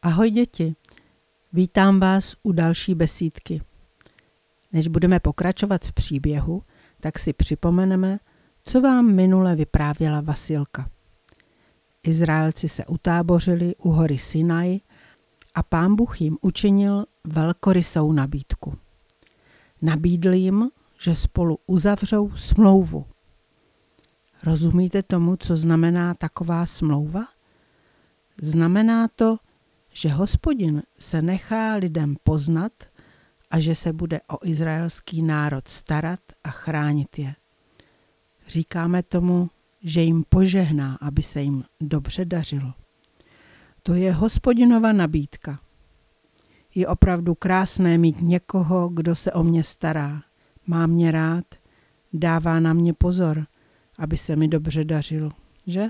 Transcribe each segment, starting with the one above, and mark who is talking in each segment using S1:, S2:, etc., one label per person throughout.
S1: Ahoj děti, vítám vás u další besídky. Než budeme pokračovat v příběhu, tak si připomeneme, co vám minule vyprávěla Vasilka. Izraelci se utábořili u hory Sinaj a Pán Bůh jim učinil velkorysou nabídku. Nabídl jim, že spolu uzavřou smlouvu. Rozumíte tomu, co znamená taková smlouva? Znamená to, že Hospodin se nechá lidem poznat a že se bude o izraelský národ starat a chránit je. Říkáme tomu, že jim požehná, aby se jim dobře dařilo. To je Hospodinova nabídka. Je opravdu krásné mít někoho, kdo se o mě stará, má mě rád, dává na mě pozor, aby se mi dobře dařilo, že?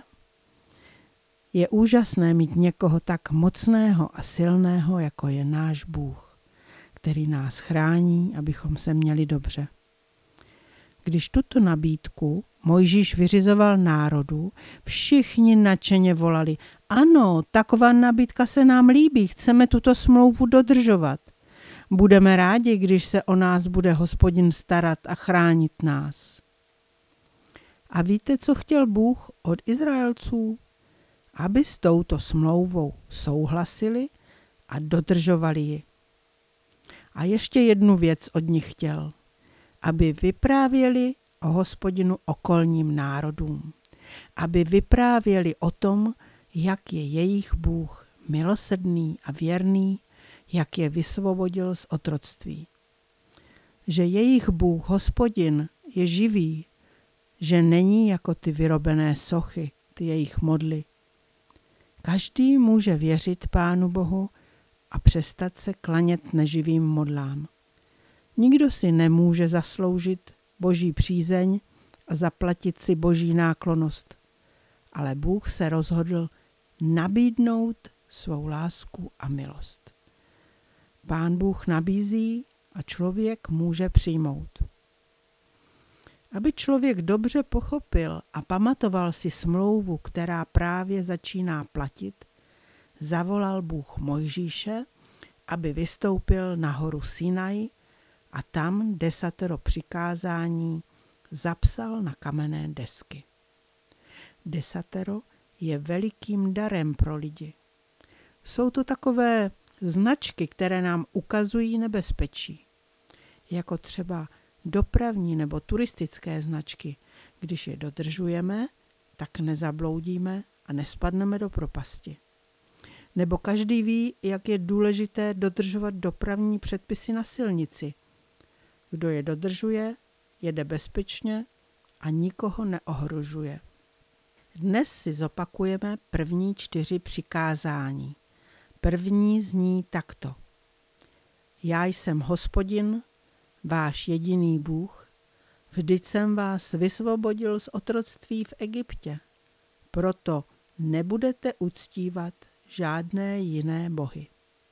S1: Je úžasné mít někoho tak mocného a silného, jako je náš Bůh, který nás chrání, abychom se měli dobře. Když tuto nabídku Mojžíš vyřizoval národu, všichni nadšeně volali: ano, taková nabídka se nám líbí, chceme tuto smlouvu dodržovat. Budeme rádi, když se o nás bude Hospodin starat a chránit nás. A víte, co chtěl Bůh od Izraelců? Aby s touto smlouvou souhlasili a dodržovali ji. A ještě jednu věc od nich chtěl, aby vyprávěli o Hospodinu okolním národům, aby vyprávěli o tom, jak je jejich Bůh milosrdný a věrný, jak je vysvobodil z otroctví. Že jejich Bůh Hospodin je živý, že není jako ty vyrobené sochy, ty jejich modly. Každý může věřit Pánu Bohu a přestat se klanět neživým modlám. Nikdo si nemůže zasloužit Boží přízeň a zaplatit si Boží náklonnost. Ale Bůh se rozhodl nabídnout svou lásku a milost. Pán Bůh nabízí a člověk může přijmout. Aby člověk dobře pochopil a pamatoval si smlouvu, která právě začíná platit, zavolal Bůh Mojžíše, aby vystoupil na horu Sinaj a tam 10 přikázání zapsal na kamenné desky. 10 je velikým darem pro lidi. Jsou to takové značky, které nám ukazují nebezpečí, jako třeba dopravní nebo turistické značky. Když je dodržujeme, tak nezabloudíme a nespadneme do propasti. Nebo každý ví, jak je důležité dodržovat dopravní předpisy na silnici. Kdo je dodržuje, jede bezpečně a nikoho neohrožuje. Dnes si zopakujeme první 4 přikázání. První zní takto. Já jsem Hospodin, váš jediný Bůh, vždyť jsem vás vysvobodil z otroctví v Egyptě. Proto nebudete uctívat žádné jiné bohy.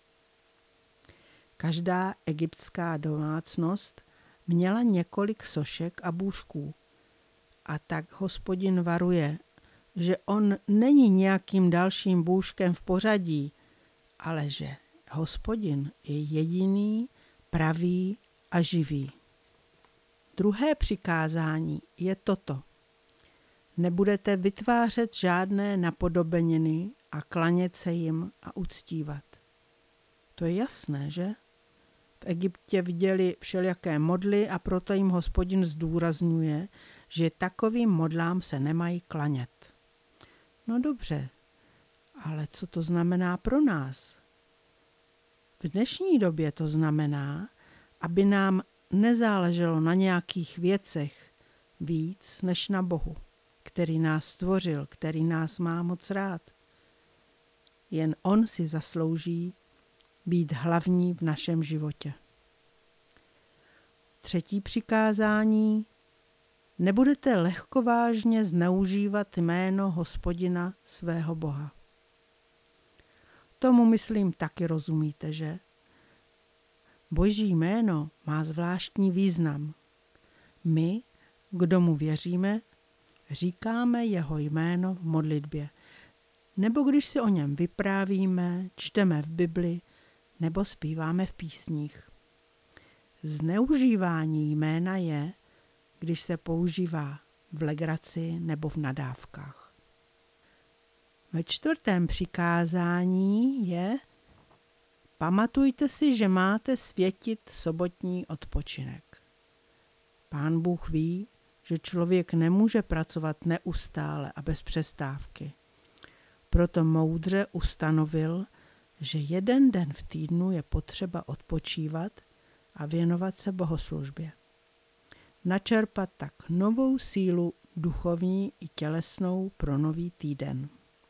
S1: Každá egyptská domácnost měla několik sošek a bůžků. A tak Hospodin varuje, že on není nějakým dalším bůžkem v pořadí, ale že Hospodin je jediný, pravý a živý. Druhé přikázání je toto. Nebudete vytvářet žádné napodobeniny a klanět se jim a uctívat. To je jasné, že? V Egyptě viděli všelijaké modly a proto jim Hospodin zdůrazňuje, že takovým modlám se nemají klanět. No dobře, ale co to znamená pro nás? V dnešní době to znamená, aby nám nezáleželo na nějakých věcech víc než na Bohu, který nás stvořil, který nás má moc rád. Jen on si zaslouží být hlavní v našem životě. Třetí přikázání. Nebudete lehkovážně zneužívat jméno Hospodina svého Boha. Tomu, myslím, taky rozumíte, že? Boží jméno má zvláštní význam. My, kdo mu věříme, říkáme jeho jméno v modlitbě. nebo když si o něm vyprávíme, čteme v Bibli nebo zpíváme v písních. Zneužívání jména je, když se používá v legraci nebo v nadávkách. Ve 4. přikázání je: pamatujte si, že máte světit sobotní odpočinek. Pán Bůh ví, že člověk nemůže pracovat neustále a bez přestávky. Proto moudře ustanovil, že jeden den v týdnu je potřeba odpočívat a věnovat se bohoslužbě. Načerpat tak novou sílu duchovní i tělesnou pro nový týden.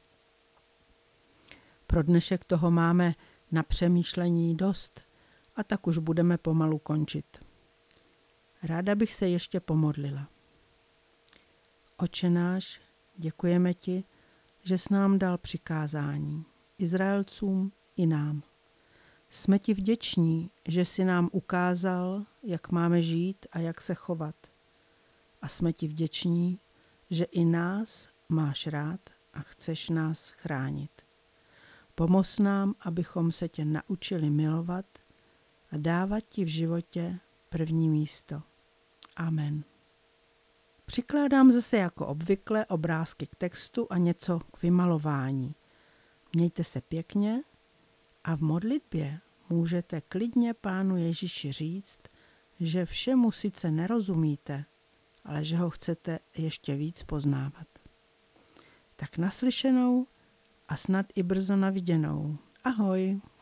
S1: Pro dnešek toho máme na přemýšlení dost a tak už budeme pomalu končit. Ráda bych se ještě pomodlila. Otče náš, děkujeme ti, že jsi nám dal přikázání, Izraelcům i nám. Jsme ti vděční, že jsi nám ukázal, jak máme žít a jak se chovat. A jsme ti vděční, že i nás máš rád a chceš nás chránit. Pomoz nám, abychom se tě naučili milovat a dávat ti v životě první místo. Amen. Přikládám zase jako obvykle obrázky k textu a něco k vymalování. Mějte se pěkně a v modlitbě můžete klidně Pánu Ježíši říct, že všemu sice nerozumíte, ale že ho chcete ještě víc poznávat. Tak naslyšenou a snad i brzo na viděnou. Ahoj!